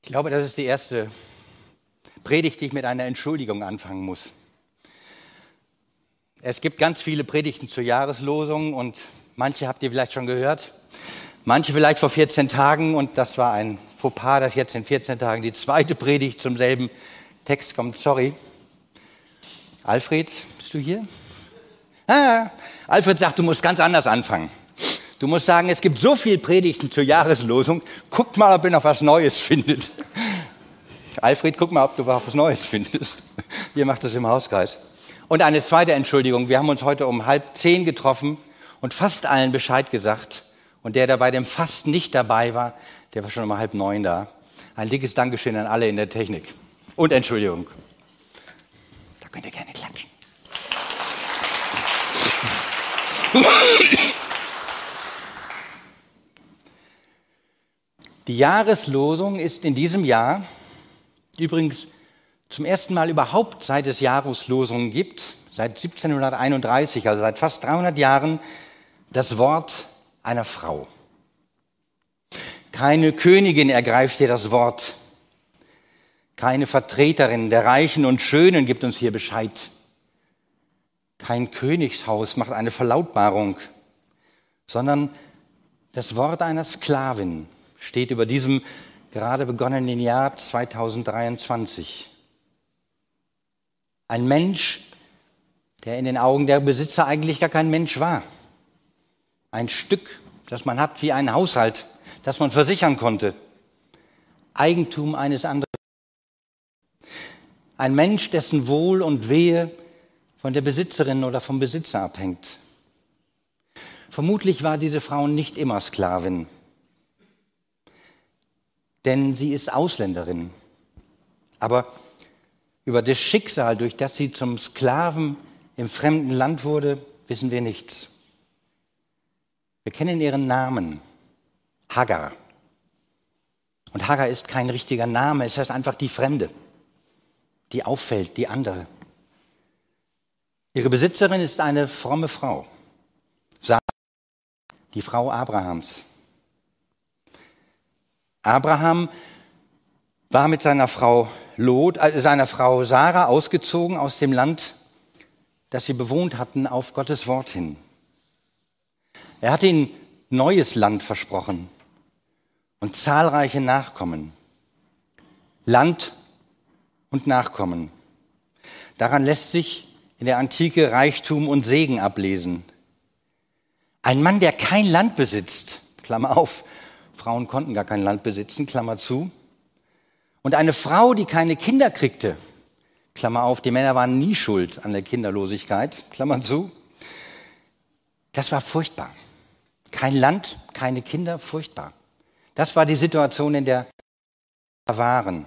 glaube, das ist die erste Predigt, die ich mit einer Entschuldigung anfangen muss. Es gibt ganz viele Predigten zur Jahreslosung und manche habt ihr vielleicht schon gehört, manche vielleicht vor 14 Tagen und das war ein Fauxpas, dass jetzt in 14 Tagen die zweite Predigt zum selben Text kommt. Sorry. Alfred, bist du hier? Alfred sagt, du musst ganz anders anfangen. Du musst sagen, es gibt so viele Predigten zur Jahreslosung, guck mal, ob ihr noch was Neues findet. Alfred, guck mal, ob du was Neues findest. Ihr macht das im Hauskreis. Und eine zweite Entschuldigung, wir haben uns heute um 9:30 getroffen und fast allen Bescheid gesagt. Und der bei dem fast nicht dabei war, der war schon um 8:30 da. Ein dickes Dankeschön an alle in der Technik. Und Entschuldigung. Da könnt ihr gerne klatschen. Die Jahreslosung ist in diesem Jahr übrigens zum ersten Mal überhaupt, seit es Jahreslosungen gibt, seit 1731, also seit fast 300 Jahren, das Wort einer Frau. Keine Königin ergreift hier das Wort. Keine Vertreterin der Reichen und Schönen gibt uns hier Bescheid. Kein Königshaus macht eine Verlautbarung, sondern das Wort einer Sklavin steht über diesem gerade begonnenen Jahr 2023. Ein Mensch, der in den Augen der Besitzer eigentlich gar kein Mensch war. Ein Stück, das man hat wie ein Haushalt, das man versichern konnte. Eigentum eines anderen. Ein Mensch, dessen Wohl und Wehe von der Besitzerin oder vom Besitzer abhängt. Vermutlich war diese Frau nicht immer Sklavin, denn sie ist Ausländerin. Aber über das Schicksal, durch das sie zum Sklaven im fremden Land wurde, wissen wir nichts. Wir kennen ihren Namen, Hagar. Und Hagar ist kein richtiger Name, es heißt einfach die Fremde, die auffällt, die andere. Ihre Besitzerin ist eine fromme Frau, Sarah, die Frau Abrahams. Abraham war mit seiner Frau Sarah ausgezogen aus dem Land, das sie bewohnt hatten, auf Gottes Wort hin. Er hatte ihnen neues Land versprochen und zahlreiche Nachkommen. Land und Nachkommen. Daran lässt sich in der Antike Reichtum und Segen ablesen. Ein Mann, der kein Land besitzt, Klammer auf, Frauen konnten gar kein Land besitzen, Klammer zu. Und eine Frau, die keine Kinder kriegte, Klammer auf, die Männer waren nie schuld an der Kinderlosigkeit, Klammer zu. Das war furchtbar. Kein Land, keine Kinder, furchtbar. Das war die Situation, in der wir waren.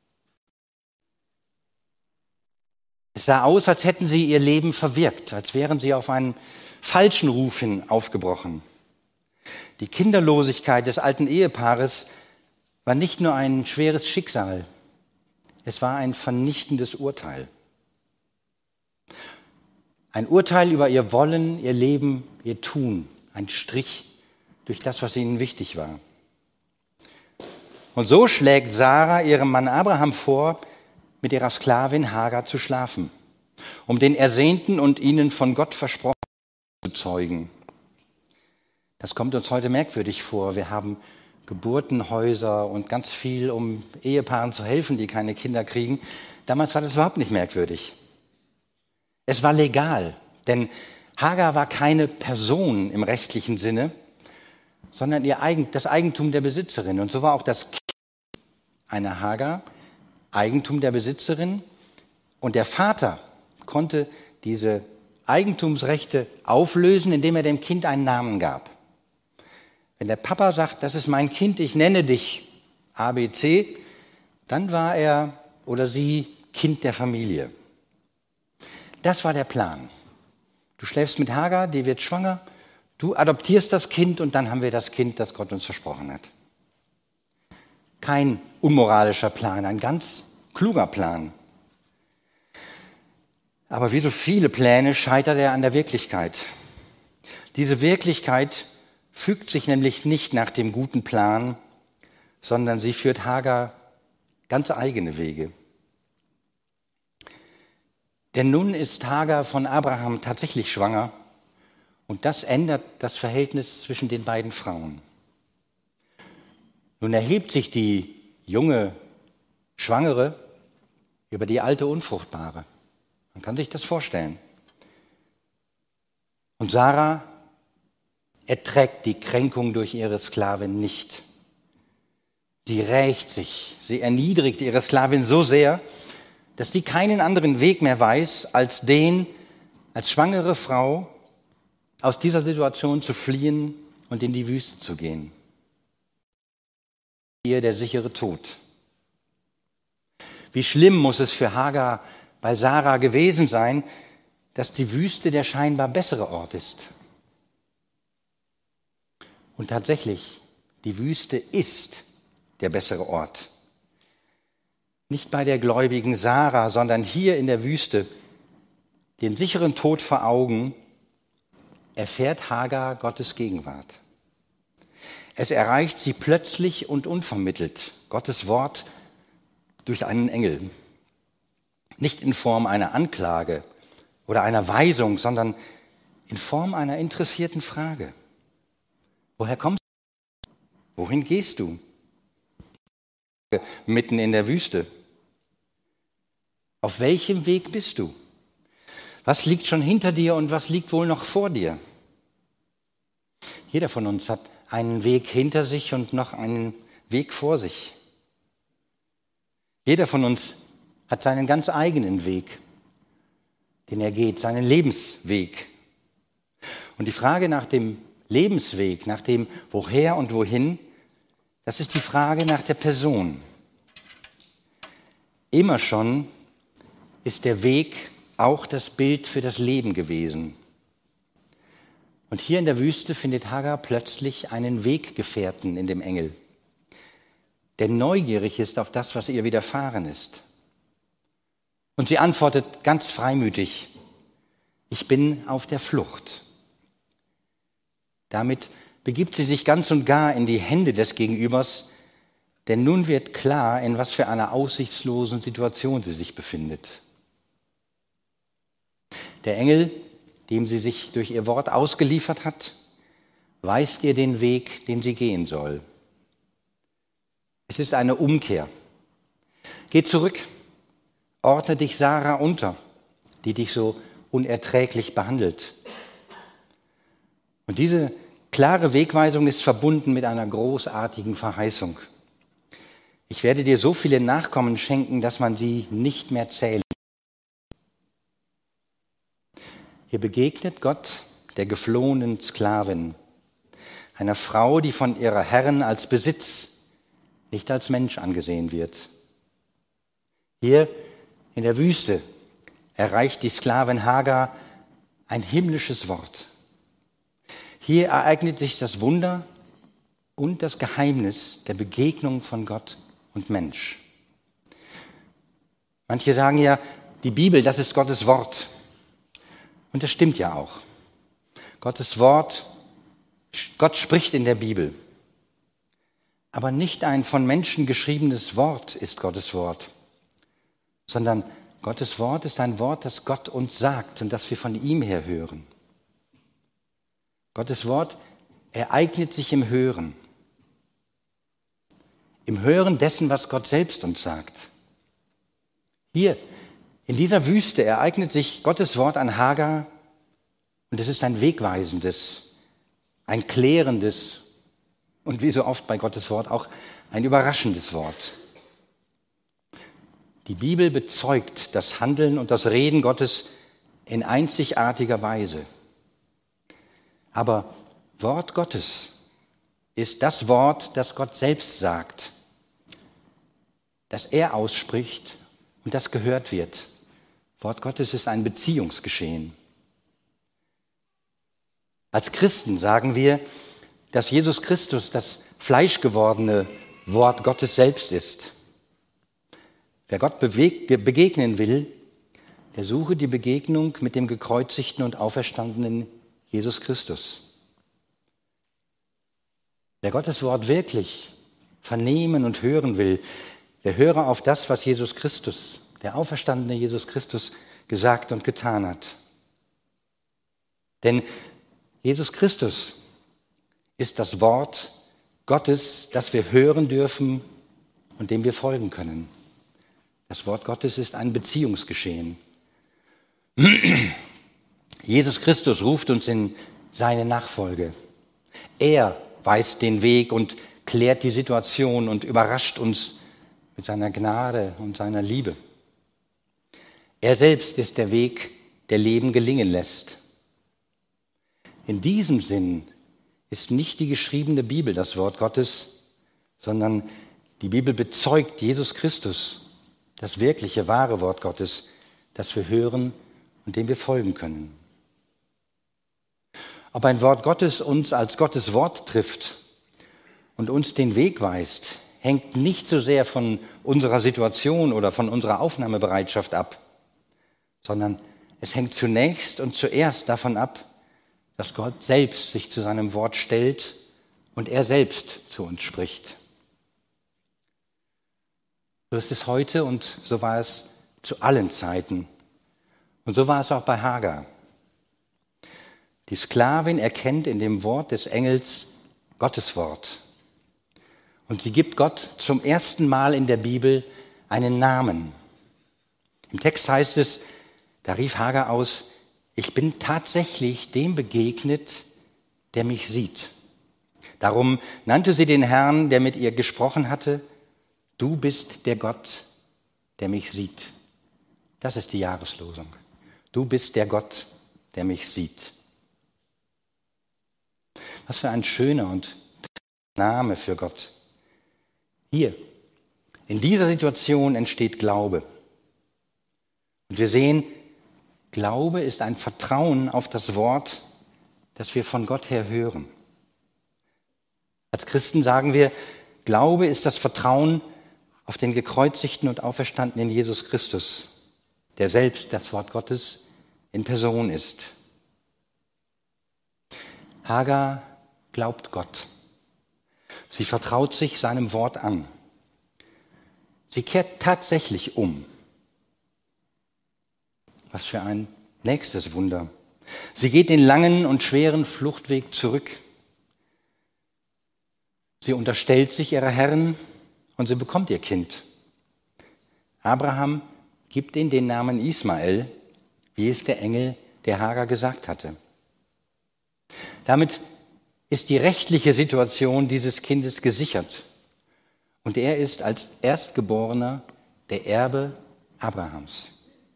Es sah aus, als hätten sie ihr Leben verwirkt, als wären sie auf einen falschen Ruf hin aufgebrochen. Die Kinderlosigkeit des alten Ehepaares war nicht nur ein schweres Schicksal, es war ein vernichtendes Urteil. Ein Urteil über ihr Wollen, ihr Leben, ihr Tun, ein Strich durch das, was ihnen wichtig war. Und so schlägt Sarah ihrem Mann Abraham vor, mit ihrer Sklavin Hagar zu schlafen, um den Ersehnten und ihnen von Gott versprochen zu zeugen. Das kommt uns heute merkwürdig vor. Wir haben Geburtenhäuser und ganz viel, um Ehepaaren zu helfen, die keine Kinder kriegen. Damals war das überhaupt nicht merkwürdig. Es war legal, denn Hagar war keine Person im rechtlichen Sinne, sondern das Eigentum der Besitzerin. Und so war auch das Kind einer Hagar Eigentum der Besitzerin. Und der Vater konnte diese Eigentumsrechte auflösen, indem er dem Kind einen Namen gab. Wenn der Papa sagt, das ist mein Kind, ich nenne dich ABC, dann war er oder sie Kind der Familie. Das war der Plan. Du schläfst mit Hagar, die wird schwanger, du adoptierst das Kind und dann haben wir das Kind, das Gott uns versprochen hat. Kein unmoralischer Plan, ein ganz kluger Plan. Aber wie so viele Pläne scheitert er an der Wirklichkeit. Diese Wirklichkeit fügt sich nämlich nicht nach dem guten Plan, sondern sie führt Hagar ganz eigene Wege. Denn nun ist Hagar von Abraham tatsächlich schwanger und das ändert das Verhältnis zwischen den beiden Frauen. Nun erhebt sich die junge Schwangere über die alte Unfruchtbare. Man kann sich das vorstellen. Und Sarah erträgt die Kränkung durch ihre Sklavin nicht. Sie rächt sich, sie erniedrigt ihre Sklavin so sehr, dass die keinen anderen Weg mehr weiß, als als schwangere Frau aus dieser Situation zu fliehen und in die Wüste zu gehen. Hier der sichere Tod. Wie schlimm muss es für Hagar bei Sarah gewesen sein, dass die Wüste der scheinbar bessere Ort ist. Und tatsächlich, die Wüste ist der bessere Ort. Nicht bei der gläubigen Sarah, sondern hier in der Wüste, den sicheren Tod vor Augen, erfährt Hagar Gottes Gegenwart. Es erreicht sie plötzlich und unvermittelt, Gottes Wort durch einen Engel. Nicht in Form einer Anklage oder einer Weisung, sondern in Form einer interessierten Frage. Woher kommst du? Wohin gehst du? Mitten in der Wüste. Auf welchem Weg bist du? Was liegt schon hinter dir und was liegt wohl noch vor dir? Jeder von uns hat einen Weg hinter sich und noch einen Weg vor sich. Jeder von uns hat seinen ganz eigenen Weg, den er geht, seinen Lebensweg. Und die Frage nach dem Lebensweg, nach dem Woher und Wohin, das ist die Frage nach der Person. Immer schon ist der Weg auch das Bild für das Leben gewesen. Und hier in der Wüste findet Hagar plötzlich einen Weggefährten in dem Engel, der neugierig ist auf das, was ihr widerfahren ist. Und sie antwortet ganz freimütig: Ich bin auf der Flucht. Damit begibt sie sich ganz und gar in die Hände des Gegenübers, denn nun wird klar, in was für einer aussichtslosen Situation sie sich befindet. Der Engel, dem sie sich durch ihr Wort ausgeliefert hat, weist ihr den Weg, den sie gehen soll. Es ist eine Umkehr. Geh zurück, ordne dich Sarah unter, die dich so unerträglich behandelt. Und diese klare Wegweisung ist verbunden mit einer großartigen Verheißung. Ich werde dir so viele Nachkommen schenken, dass man sie nicht mehr zählen. Hier begegnet Gott der geflohenen Sklavin, einer Frau, die von ihrer Herrin als Besitz, nicht als Mensch angesehen wird. Hier in der Wüste erreicht die Sklavin Hagar ein himmlisches Wort. Hier ereignet sich das Wunder und das Geheimnis der Begegnung von Gott und Mensch. Manche sagen ja, die Bibel, das ist Gottes Wort. Und das stimmt ja auch. Gottes Wort, Gott spricht in der Bibel. Aber nicht ein von Menschen geschriebenes Wort ist Gottes Wort, sondern Gottes Wort ist ein Wort, das Gott uns sagt und das wir von ihm her hören. Gottes Wort ereignet sich im Hören. Im Hören dessen, was Gott selbst uns sagt. Hier, in dieser Wüste ereignet sich Gottes Wort an Hagar und es ist ein wegweisendes, ein klärendes und wie so oft bei Gottes Wort auch ein überraschendes Wort. Die Bibel bezeugt das Handeln und das Reden Gottes in einzigartiger Weise. Aber Wort Gottes ist das Wort, das Gott selbst sagt, das er ausspricht und das gehört wird. Wort Gottes ist ein Beziehungsgeschehen. Als Christen sagen wir, dass Jesus Christus das fleischgewordene Wort Gottes selbst ist. Wer Gott begegnen will, der suche die Begegnung mit dem gekreuzigten und auferstandenen Jesus Christus. Wer Gottes Wort wirklich vernehmen und hören will, der höre auf das, was Jesus Christus, der auferstandene Jesus Christus, gesagt und getan hat. Denn Jesus Christus ist das Wort Gottes, das wir hören dürfen und dem wir folgen können. Das Wort Gottes ist ein Beziehungsgeschehen. Jesus Christus ruft uns in seine Nachfolge. Er weist den Weg und klärt die Situation und überrascht uns mit seiner Gnade und seiner Liebe. Er selbst ist der Weg, der Leben gelingen lässt. In diesem Sinn ist nicht die geschriebene Bibel das Wort Gottes, sondern die Bibel bezeugt Jesus Christus, das wirkliche, wahre Wort Gottes, das wir hören und dem wir folgen können. Ob ein Wort Gottes uns als Gottes Wort trifft und uns den Weg weist, hängt nicht so sehr von unserer Situation oder von unserer Aufnahmebereitschaft ab, sondern es hängt zunächst und zuerst davon ab, dass Gott selbst sich zu seinem Wort stellt und er selbst zu uns spricht. So ist es heute und so war es zu allen Zeiten. Und so war es auch bei Hagar. Die Sklavin erkennt in dem Wort des Engels Gottes Wort. Und sie gibt Gott zum ersten Mal in der Bibel einen Namen. Im Text heißt es, da rief Hagar aus, ich bin tatsächlich dem begegnet, der mich sieht. Darum nannte sie den Herrn, der mit ihr gesprochen hatte, du bist der Gott, der mich sieht. Das ist die Jahreslosung. Du bist der Gott, der mich sieht. Was für ein schöner und Name für Gott. Hier, in dieser Situation entsteht Glaube. Und wir sehen, Glaube ist ein Vertrauen auf das Wort, das wir von Gott her hören. Als Christen sagen wir, Glaube ist das Vertrauen auf den gekreuzigten und auferstandenen Jesus Christus, der selbst das Wort Gottes in Person ist. Hagar glaubt Gott. Sie vertraut sich seinem Wort an. Sie kehrt tatsächlich um. Was für ein nächstes Wunder. Sie geht den langen und schweren Fluchtweg zurück. Sie unterstellt sich ihrer Herrin und sie bekommt ihr Kind. Abraham gibt ihnen den Namen Ismael, wie es der Engel der Hagar gesagt hatte. Damit ist die rechtliche Situation dieses Kindes gesichert und er ist als Erstgeborener der Erbe Abrahams.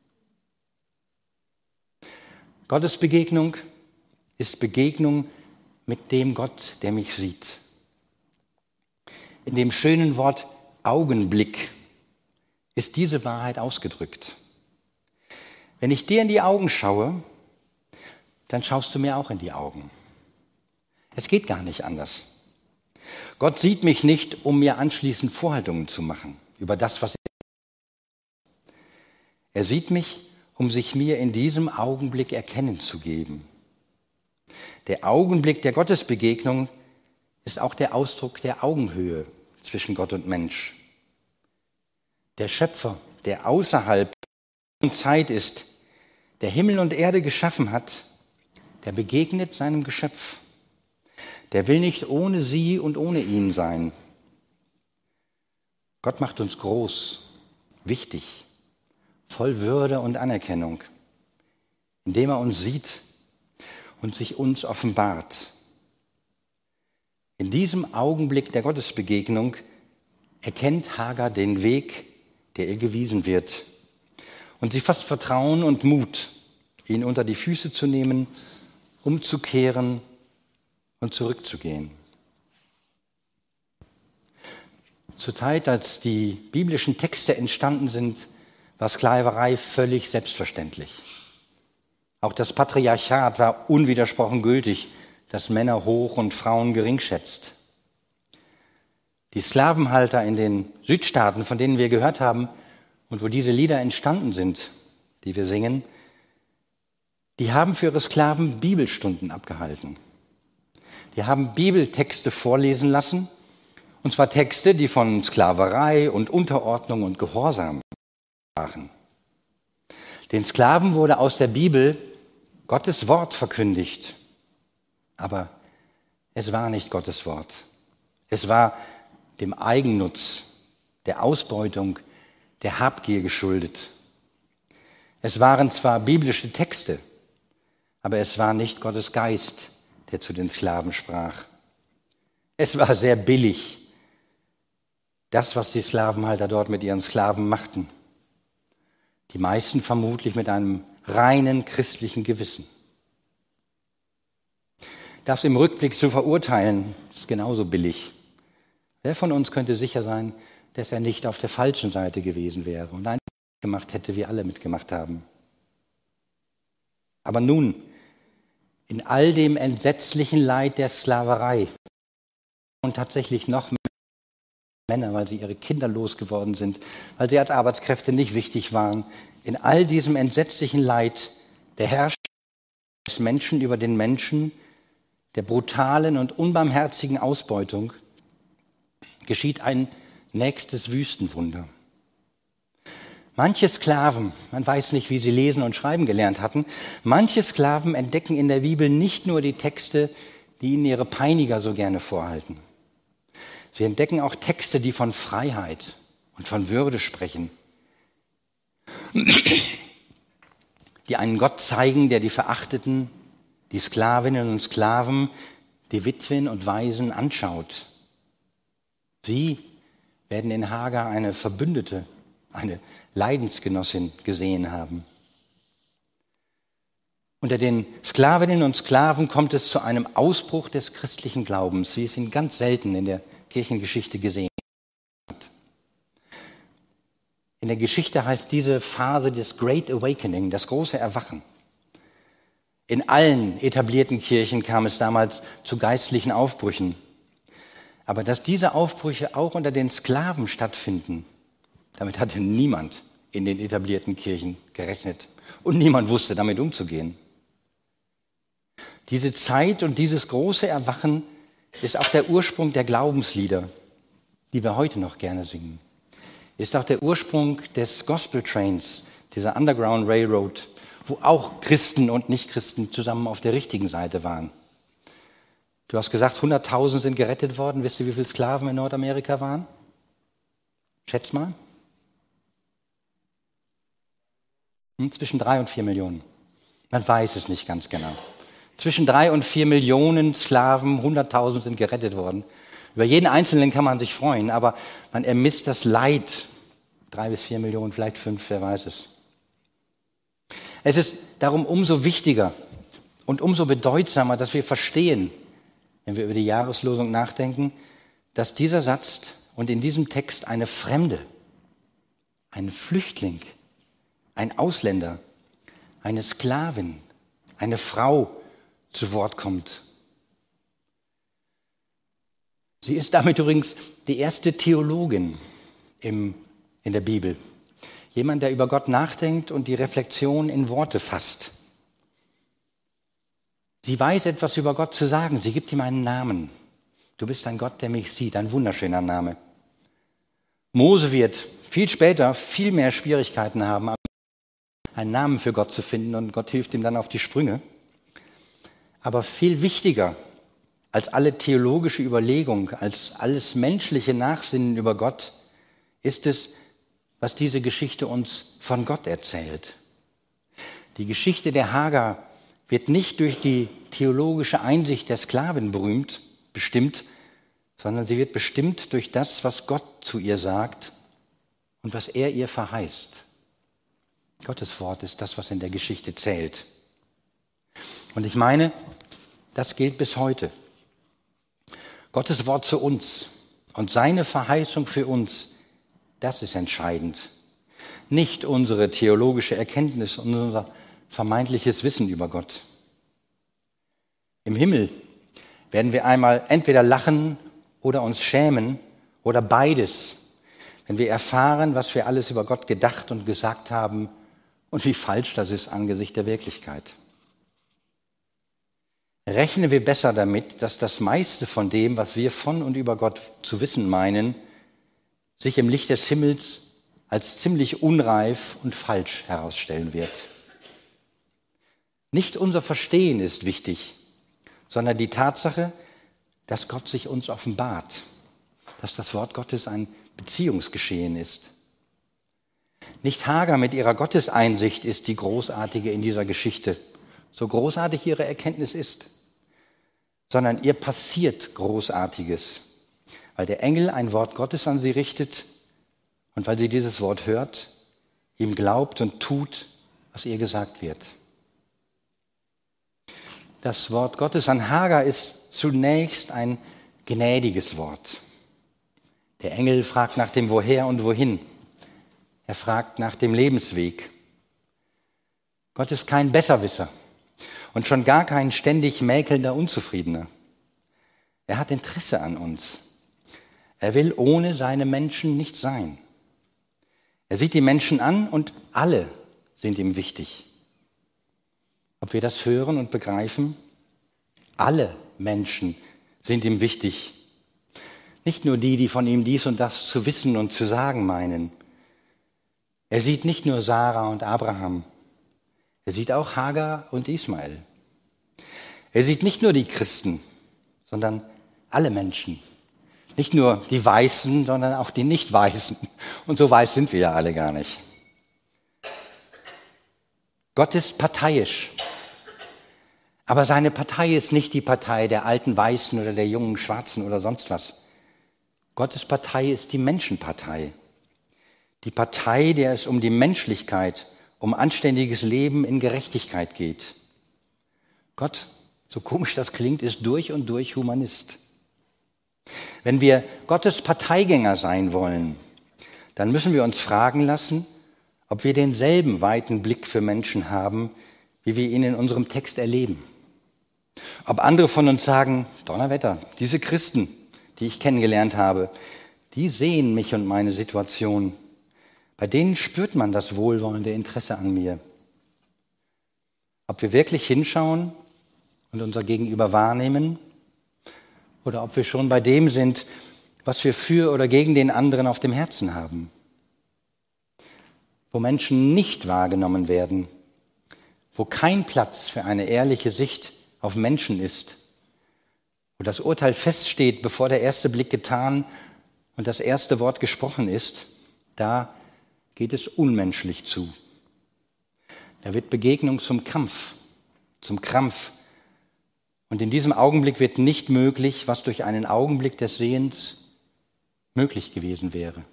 Gottes Begegnung ist Begegnung mit dem Gott, der mich sieht. In dem schönen Wort Augenblick ist diese Wahrheit ausgedrückt. Wenn ich dir in die Augen schaue, dann schaust du mir auch in die Augen. Es geht gar nicht anders. Gott sieht mich nicht, um mir anschließend Vorhaltungen zu machen über das, was er sieht mich, um sich mir in diesem Augenblick erkennen zu geben. Der Augenblick der Gottesbegegnung ist auch der Ausdruck der Augenhöhe zwischen Gott und Mensch. Der Schöpfer, der außerhalb der Zeit ist, der Himmel und Erde geschaffen hat, der begegnet seinem Geschöpf. Der will nicht ohne sie und ohne ihn sein. Gott macht uns groß, wichtig, voll Würde und Anerkennung, indem er uns sieht und sich uns offenbart. In diesem Augenblick der Gottesbegegnung erkennt Hagar den Weg, der ihr gewiesen wird. Und sie fasst Vertrauen und Mut, ihn unter die Füße zu nehmen, umzukehren und zurückzugehen. Zur Zeit, als die biblischen Texte entstanden sind, war Sklaverei völlig selbstverständlich. Auch das Patriarchat war unwidersprochen gültig, das Männer hoch und Frauen gering schätzt. Die Sklavenhalter in den Südstaaten, von denen wir gehört haben und wo diese Lieder entstanden sind, die wir singen, die haben für ihre Sklaven Bibelstunden abgehalten. Die haben Bibeltexte vorlesen lassen Und zwar Texte, die von Sklaverei und Unterordnung und Gehorsam sprachen. Den Sklaven wurde aus der Bibel Gottes Wort verkündigt. Aber es war nicht Gottes Wort. Es war dem Eigennutz, der Ausbeutung, der Habgier geschuldet. Es waren zwar biblische Texte, aber es war nicht Gottes Geist, der zu den Sklaven sprach. Es war sehr billig, das, was die Sklavenhalter dort mit ihren Sklaven machten. Die meisten vermutlich mit einem reinen christlichen Gewissen. Das im Rückblick zu verurteilen, ist genauso billig. Wer von uns könnte sicher sein, dass er nicht auf der falschen Seite gewesen wäre und einfach gemacht hätte, wie alle mitgemacht haben? Aber nun, in all dem entsetzlichen Leid der Sklaverei und tatsächlich noch mehr Männer, weil sie ihre Kinder losgeworden sind, weil sie als Arbeitskräfte nicht wichtig waren, in all diesem entsetzlichen Leid der Herrschaft des Menschen über den Menschen, der brutalen und unbarmherzigen Ausbeutung, geschieht ein nächstes Wüstenwunder. Manche Sklaven, man weiß nicht, wie sie lesen und schreiben gelernt hatten, manche Sklaven entdecken in der Bibel nicht nur die Texte, die ihnen ihre Peiniger so gerne vorhalten. Sie entdecken auch Texte, die von Freiheit und von Würde sprechen, die einen Gott zeigen, der die Verachteten, die Sklavinnen und Sklaven, die Witwen und Waisen anschaut. Sie werden in Hagar eine Verbündete, eine Leidensgenossin gesehen haben. Unter den Sklavinnen und Sklaven kommt es zu einem Ausbruch des christlichen Glaubens, wie es ihn ganz selten in der Kirchengeschichte gesehen hat. In der Geschichte heißt diese Phase des Great Awakening, das große Erwachen. In allen etablierten Kirchen kam es damals zu geistlichen Aufbrüchen. Aber dass diese Aufbrüche auch unter den Sklaven stattfinden, damit hatte niemand in den etablierten Kirchen gerechnet. Und niemand wusste, damit umzugehen. Diese Zeit und dieses große Erwachen ist auch der Ursprung der Glaubenslieder, die wir heute noch gerne singen. Ist auch der Ursprung des Gospel Trains, dieser Underground Railroad, wo auch Christen und Nichtchristen zusammen auf der richtigen Seite waren. Du hast gesagt, 100.000 sind gerettet worden. Wisst ihr, wie viele Sklaven in Nordamerika waren? Schätz mal. Zwischen 3 und 4 Millionen. Man weiß es nicht ganz genau. Zwischen 3 und 4 Millionen Sklaven, 100.000 sind gerettet worden. Über jeden Einzelnen kann man sich freuen, aber man ermisst das Leid. 3 bis 4 Millionen, vielleicht 5, wer weiß es. Es ist darum umso wichtiger und umso bedeutsamer, dass wir verstehen, wenn wir über die Jahreslosung nachdenken, dass dieser Satz und in diesem Text eine Fremde, ein Flüchtling, ein Ausländer, eine Sklavin, eine Frau zu Wort kommt. Sie ist damit übrigens die erste Theologin in der Bibel. Jemand, der über Gott nachdenkt und die Reflexion in Worte fasst. Sie weiß etwas über Gott zu sagen. Sie gibt ihm einen Namen. Du bist ein Gott, der mich sieht. Ein wunderschöner Name. Mose wird viel später viel mehr Schwierigkeiten haben, einen Namen für Gott zu finden, und Gott hilft ihm dann auf die Sprünge. Aber viel wichtiger als alle theologische Überlegung, als alles menschliche Nachsinnen über Gott, ist es, was diese Geschichte uns von Gott erzählt. Die Geschichte der Hagar wird nicht durch die theologische Einsicht der Sklavin bestimmt, sondern sie wird bestimmt durch das, was Gott zu ihr sagt und was er ihr verheißt. Gottes Wort ist das, was in der Geschichte zählt. Und ich meine, das gilt bis heute. Gottes Wort zu uns und seine Verheißung für uns, das ist entscheidend. Nicht unsere theologische Erkenntnis und unser vermeintliches Wissen über Gott. Im Himmel werden wir einmal entweder lachen oder uns schämen oder beides, wenn wir erfahren, was wir alles über Gott gedacht und gesagt haben und wie falsch das ist angesichts der Wirklichkeit. rechnen wir besser damit, dass das meiste von dem, was wir von und über Gott zu wissen meinen, sich im Licht des Himmels als ziemlich unreif und falsch herausstellen wird. Nicht unser Verstehen ist wichtig, sondern die Tatsache, dass Gott sich uns offenbart, dass das Wort Gottes ein Beziehungsgeschehen ist. Nicht Hagar mit ihrer Gotteseinsicht ist die Großartige in dieser Geschichte, so großartig ihre Erkenntnis ist, sondern ihr passiert Großartiges, weil der Engel ein Wort Gottes an sie richtet und weil sie dieses Wort hört, ihm glaubt und tut, was ihr gesagt wird. Das Wort Gottes an Hagar ist zunächst ein gnädiges Wort. Der Engel fragt nach dem Woher und Wohin. Er fragt nach dem Lebensweg. Gott ist kein Besserwisser und schon gar kein ständig mäkelnder Unzufriedener. Er hat Interesse an uns. Er will ohne seine Menschen nicht sein. Er sieht die Menschen an und alle sind ihm wichtig. Ob wir das hören und begreifen? Alle Menschen sind ihm wichtig. Nicht nur die, die von ihm dies und das zu wissen und zu sagen meinen. Er sieht nicht nur Sarah und Abraham. Er sieht auch Hagar und Ismael. Er sieht nicht nur die Christen, sondern alle Menschen. Nicht nur die Weißen, sondern auch die Nicht-Weißen. Und so weiß sind wir ja alle gar nicht. Gott ist parteiisch. Aber seine Partei ist nicht die Partei der alten Weißen oder der jungen Schwarzen oder sonst was. Gottes Partei ist die Menschenpartei. Die Partei, der es um die Menschlichkeit, um anständiges Leben in Gerechtigkeit geht. Gott, so komisch das klingt, ist durch und durch Humanist. Wenn wir Gottes Parteigänger sein wollen, dann müssen wir uns fragen lassen, ob wir denselben weiten Blick für Menschen haben, wie wir ihn in unserem Text erleben. Ob andere von uns sagen, Donnerwetter, diese Christen, die ich kennengelernt habe, die sehen mich und meine Situation. Bei denen spürt man das wohlwollende Interesse an mir. Ob wir wirklich hinschauen und unser Gegenüber wahrnehmen oder ob wir schon bei dem sind, was wir für oder gegen den anderen auf dem Herzen haben. Wo Menschen nicht wahrgenommen werden, wo kein Platz für eine ehrliche Sicht auf Menschen ist, wo das Urteil feststeht, bevor der erste Blick getan und das erste Wort gesprochen ist, da geht es unmenschlich zu. Da wird Begegnung zum Kampf, zum Krampf. Und in diesem Augenblick wird nicht möglich, was durch einen Augenblick des Sehens möglich gewesen wäre.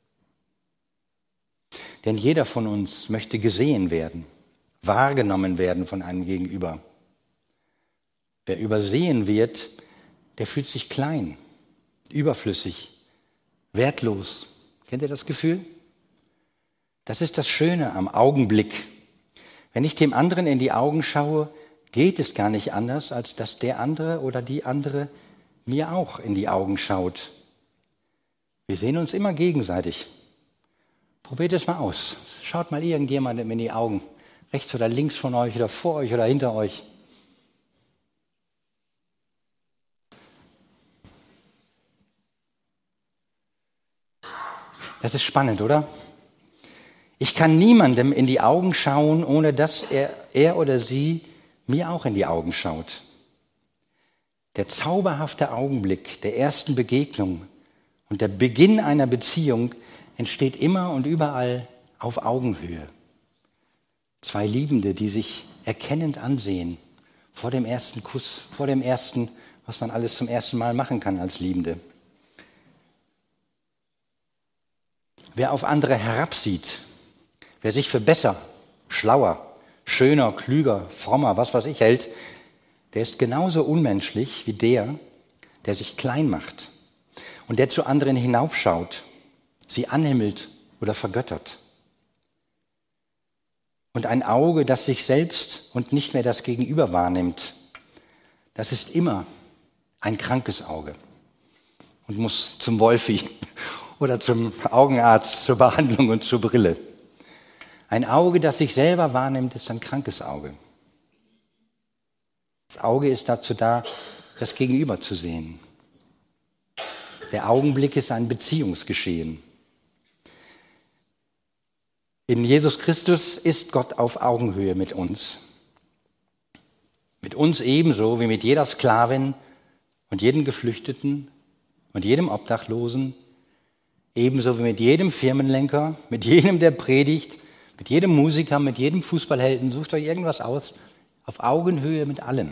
Denn jeder von uns möchte gesehen werden, wahrgenommen werden von einem Gegenüber. Wer übersehen wird, der fühlt sich klein, überflüssig, wertlos. Kennt ihr das Gefühl? Das ist das Schöne am Augenblick. Wenn ich dem anderen in die Augen schaue, geht es gar nicht anders, als dass der andere oder die andere mir auch in die Augen schaut. Wir sehen uns immer gegenseitig. Probiert es mal aus. Schaut mal irgendjemandem in die Augen. Rechts oder links von euch oder vor euch oder hinter euch. Das ist spannend, oder? Ich kann niemandem in die Augen schauen, ohne dass er oder sie mir auch in die Augen schaut. Der zauberhafte Augenblick der ersten Begegnung und der Beginn einer Beziehung entsteht immer und überall auf Augenhöhe. Zwei Liebende, die sich erkennend ansehen, vor dem ersten Kuss, vor dem ersten, was man alles zum ersten Mal machen kann als Liebende. Wer auf andere herabsieht, wer sich für besser, schlauer, schöner, klüger, frommer, was weiß ich hält, der ist genauso unmenschlich wie der sich klein macht und der zu anderen hinaufschaut, sie anhimmelt oder vergöttert. Und ein Auge, das sich selbst und nicht mehr das Gegenüber wahrnimmt, das ist immer ein krankes Auge und muss zum Wolfi oder zum Augenarzt, zur Behandlung und zur Brille. Ein Auge, das sich selber wahrnimmt, ist ein krankes Auge. Das Auge ist dazu da, das Gegenüber zu sehen. Der Augenblick ist ein Beziehungsgeschehen. In Jesus Christus ist Gott auf Augenhöhe mit uns. Mit uns ebenso wie mit jeder Sklavin und jedem Geflüchteten und jedem Obdachlosen, ebenso wie mit jedem Firmenlenker, mit jedem, der predigt, mit jedem Musiker, mit jedem Fußballhelden. Sucht euch irgendwas aus, auf Augenhöhe mit allen.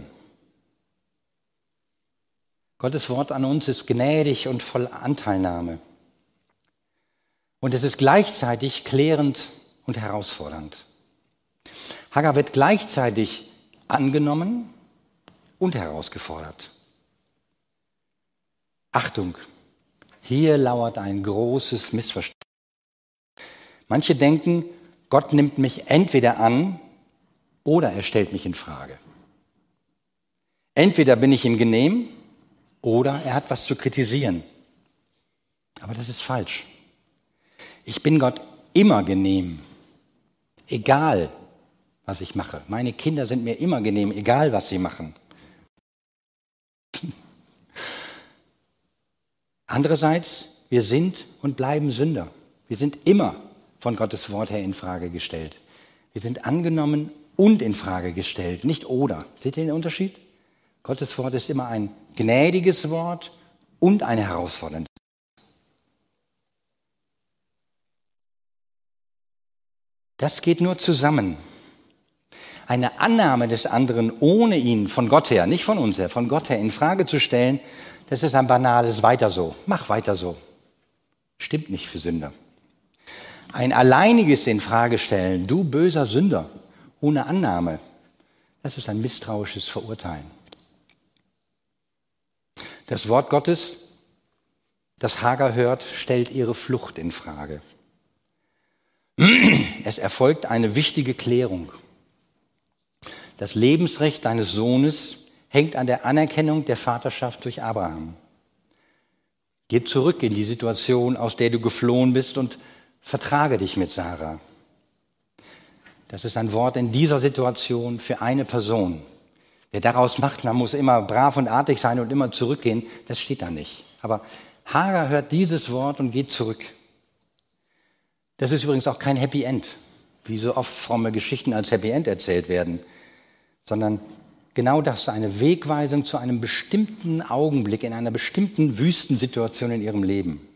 Gottes Wort an uns ist gnädig und voll Anteilnahme. Und es ist gleichzeitig klärend und herausfordernd. Hagar wird gleichzeitig angenommen und herausgefordert. Achtung, hier lauert ein großes Missverständnis. Manche denken, Gott nimmt mich entweder an oder er stellt mich in Frage. Entweder bin ich ihm genehm oder er hat was zu kritisieren. Aber das ist falsch. Ich bin Gott immer genehm, egal was ich mache. Meine Kinder sind mir immer genehm, egal was sie machen. Andererseits, wir sind und bleiben Sünder. Wir sind immer von Gottes Wort her in Frage gestellt. Wir sind angenommen und in Frage gestellt, nicht oder. Seht ihr den Unterschied? Gottes Wort ist immer ein gnädiges Wort und ein herausforderndes. Das geht nur zusammen. Eine Annahme des anderen, ohne ihn von Gott her, nicht von uns her, von Gott her in Frage zu stellen, das ist ein banales Weiter so. Mach weiter so. Stimmt nicht für Sünder. Ein alleiniges Infragestellen, du böser Sünder, ohne Annahme, das ist ein misstrauisches Verurteilen. Das Wort Gottes, das Hagar hört, stellt ihre Flucht in Frage. Es erfolgt eine wichtige Klärung. Das Lebensrecht deines Sohnes hängt an der Anerkennung der Vaterschaft durch Abraham. Geh zurück in die Situation, aus der du geflohen bist, und vertrage dich mit Sarah. Das ist ein Wort in dieser Situation für eine Person. Wer daraus macht, man muss immer brav und artig sein und immer zurückgehen, das steht da nicht. Aber Hagar hört dieses Wort und geht zurück. Das ist übrigens auch kein Happy End, wie so oft fromme Geschichten als Happy End erzählt werden, sondern genau das, eine Wegweisung zu einem bestimmten Augenblick in einer bestimmten Wüstensituation in ihrem Leben.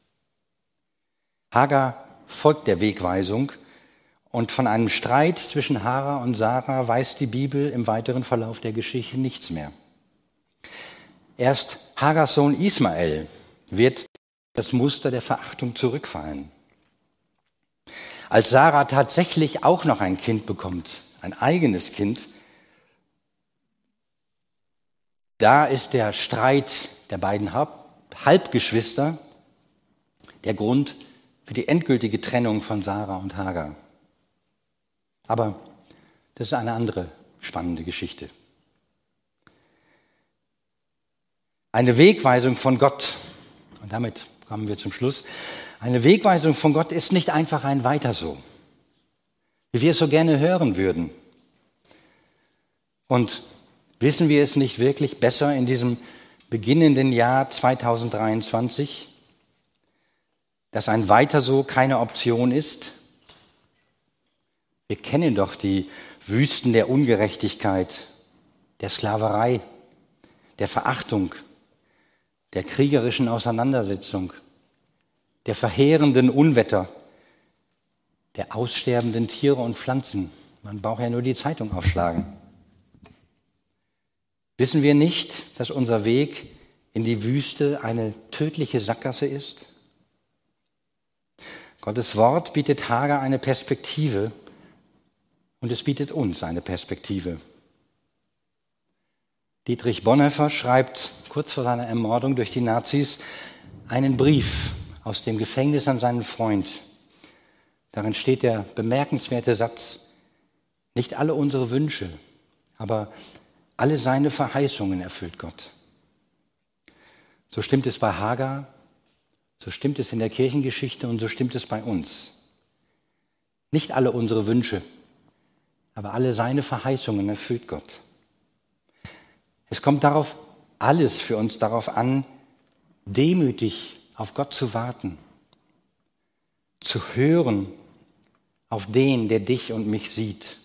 Hagar folgt der Wegweisung und von einem Streit zwischen Hagar und Sarah weiß die Bibel im weiteren Verlauf der Geschichte nichts mehr. Erst Hagars Sohn Ismael wird das Muster der Verachtung zurückfallen. Als Sarah tatsächlich auch noch ein Kind bekommt, ein eigenes Kind, da ist der Streit der beiden Halbgeschwister der Grund für die endgültige Trennung von Sarah und Hagar. Aber das ist eine andere spannende Geschichte. Eine Wegweisung von Gott, und damit kommen wir zum Schluss, eine Wegweisung von Gott ist nicht einfach ein Weiter so, wie wir es so gerne hören würden. Und wissen wir es nicht wirklich besser in diesem beginnenden Jahr 2023, dass ein Weiter so keine Option ist? Wir kennen doch die Wüsten der Ungerechtigkeit, der Sklaverei, der Verachtung, der kriegerischen Auseinandersetzung, der verheerenden Unwetter, der aussterbenden Tiere und Pflanzen. Man braucht ja nur die Zeitung aufschlagen. Wissen wir nicht, dass unser Weg in die Wüste eine tödliche Sackgasse ist? Gottes Wort bietet Hagar eine Perspektive und es bietet uns eine Perspektive. Dietrich Bonhoeffer schreibt kurz vor seiner Ermordung durch die Nazis einen Brief aus dem Gefängnis an seinen Freund. Darin steht der bemerkenswerte Satz: Nicht alle unsere Wünsche, aber alle seine Verheißungen erfüllt Gott. So stimmt es bei Hagar, so stimmt es in der Kirchengeschichte und so stimmt es bei uns. Nicht alle unsere Wünsche, aber alle seine Verheißungen erfüllt Gott. Es kommt alles für uns darauf an, demütig auf Gott zu warten, zu hören auf den, der dich und mich sieht.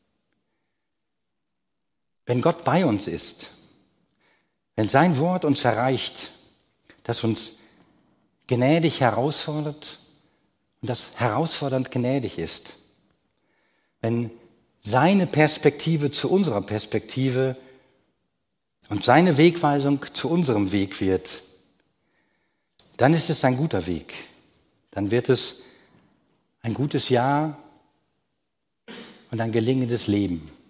Wenn Gott bei uns ist, wenn sein Wort uns erreicht, das uns gnädig herausfordert und das herausfordernd gnädig ist, wenn seine Perspektive zu unserer Perspektive und seine Wegweisung zu unserem Weg wird, dann ist es ein guter Weg. Dann wird es ein gutes Jahr und ein gelingendes Leben.